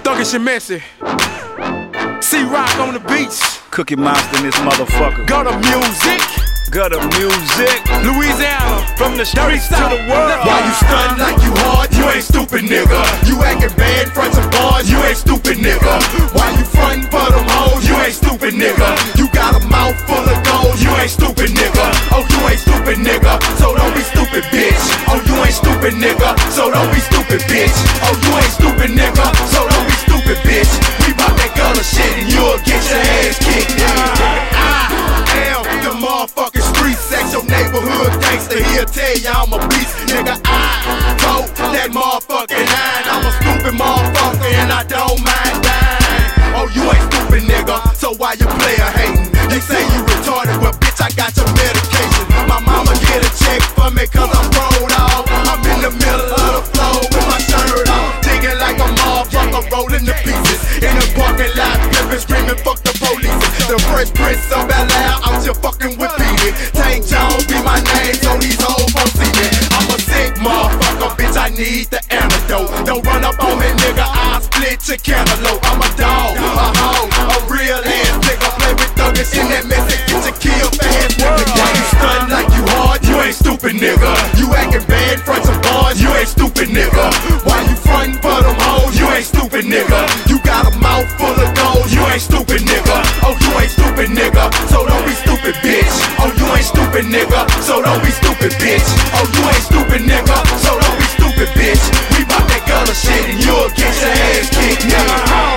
Thuggish and messy. C-Rock on the beats. Cookie Monster in this motherfucker. Gutter music. Gutter music. Louisiana. From the streets to the world. Why you stuntin' like you hard? You ain't stupid, nigga. You acting bad in front of bars? You ain't stupid, nigga. Why you frontin' for them hoes? You ain't stupid, nigga. You got a mouth full of gold? You ain't stupid, nigga. Oh, you ain't stupid, nigga. So don't be stupid, bitch. Oh, you ain't stupid, nigga. So don't be stupid, bitch. Oh, you ain't stupid, nigga. So don't be stupid, bitch. We bout that gutter shit and you'll get your ass kicked. I am the motherfucking street sex, your neighborhood gangster. He'll tell ya I'm a beast, nigga. I told that motherfucking line. I'm a stupid motherfucker and I don't mind dying. Oh, you ain't stupid, nigga. So why you player hating? They say you retarded, well, bitch, I got your medication. My mama get a check for me cause I'm rolled off. I'm in the middle of the floor with my shirt off, digging like a motherfucker, rolling the pieces. In the parking lot, flipping, screaming, fuck the police. The Fresh Prince of Bel-Air, out here fucking with Petey. Tank Jones be my name, so these hoes won't see me. I'm a sick motherfucker, bitch, I need the antidote. Don't run up on me, nigga, I'll split your cantaloupe. I'm a dog, a hoe, a real ass nigga. Play with thuggish in that mess and get your kill fast, nigga. Why you stuntin' like you hard? You ain't stupid, nigga. You acting bad in front of bars? You ain't stupid, nigga. Why you frontin' for them hoes? You ain't stupid, nigga. You got a mouth full of gold? You ain't stupid, nigga. Oh, you ain't stupid, nigga. So don't be stupid, bitch. Oh, you ain't stupid, nigga. So don't be stupid, bitch. Oh, you ain't stupid, nigga. So don't be stupid, bitch. We bout that gutter shit and you'll get your ass kicked, nigga.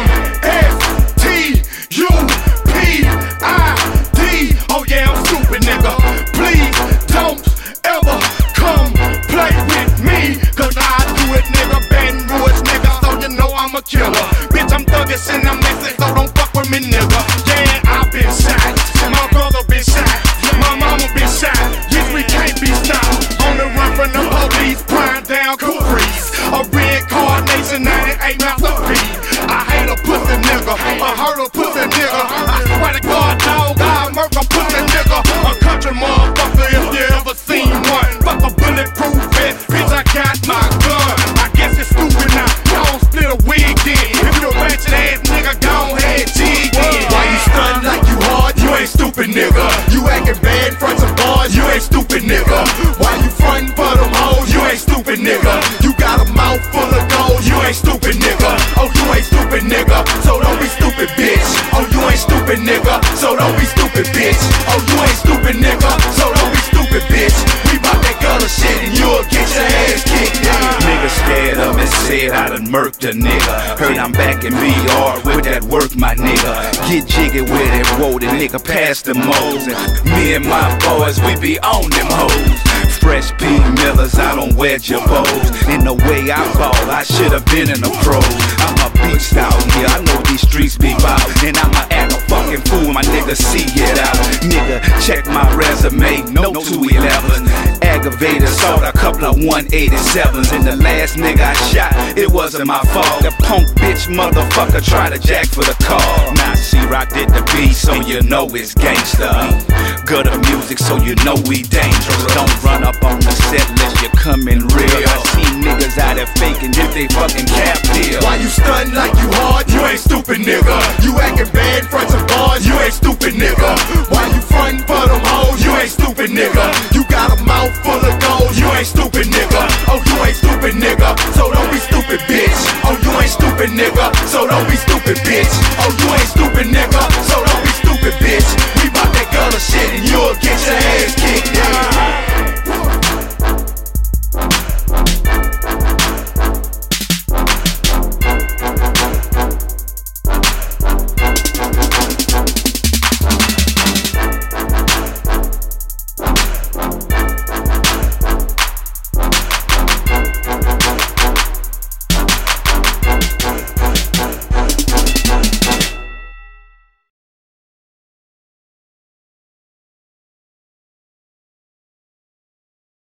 S-T-U-P-I-D. Oh yeah, I'm stupid, nigga. Please don't ever come play with me, cause I do it, nigga. Baton Rouge, nigga, so you know I'm a killer. Bitch, I'm thuggish and I'm messy, so don't fuck with me, nigga. Yeah, I've been shot, my brother been shot, my mama been shot. Yes, we can't be stopped. On the run from the police, prime down Caprice. A red Carnation 98 masterpiece. I hate a pussy nigga, I heard a pussy nigga. I swear to God, dog, I murk a pussy nigga. A country motherfucker if you ever seen one. Fuck a bulletproof vest, bitch, I got my gun. I guess it's stupid now, y'all split a wig then. If you a ratchet ass nigga, go ahead, jig in. Why you stuntin' like you hard? You ain't stupid, nigga. You acting bad in front of bars? You ain't stupid, nigga. Why you frontin' for them hoes? You ain't stupid, nigga. You got a mouth full of gold? You ain't stupid, nigga. Oh, you ain't stupid, nigga. So don't be stupid, bitch. Oh, you ain't stupid, nigga. So don't be stupid, bitch. Oh, you ain't stupid, nigga. So don't be stupid, bitch. We bout that gutter shit and you'll get your ass kicked, nigga. Nigga scared of me, said I done murked a nigga. Heard I'm back in BR with that work, my nigga. Get jiggy with it, roll the nigga past the moles. And me and my boys, we be on them hoes. Fresh P. Millers, I don't wedge your bows. In the way I ball, I should've been in the pros. I'm a beast out here, I know these streets be bout. And I'ma act a fucking fool, my nigga, see it out. Nigga, check my resume, no 211. Aggravated assault, a couple of 187s. And the last nigga I shot, it wasn't my fault. The punk bitch motherfucker tried to jack for the call. Now C-Rock did the beat, so you know it's gangsta. Gutter music, so you know we dangerous. Don't run up on the set unless you coming real. I see niggas out there faking if they fucking cap deal. Why you stuntin' like you hard? You ain't stupid, nigga. You acting bad in front of bars? You ain't stupid, nigga. Why you frontin' for them hoes? You ain't stupid, nigga. You got a mouth full of gold? You ain't stupid, nigga. Oh, you ain't stupid, nigga. So don't be stupid, bitch. Oh, you ain't stupid, nigga. So don't be stupid, bitch. Oh, you ain't stupid, nigga. So don't be stupid, bitch. We bout that gutter shit and you'll get your ass kicked.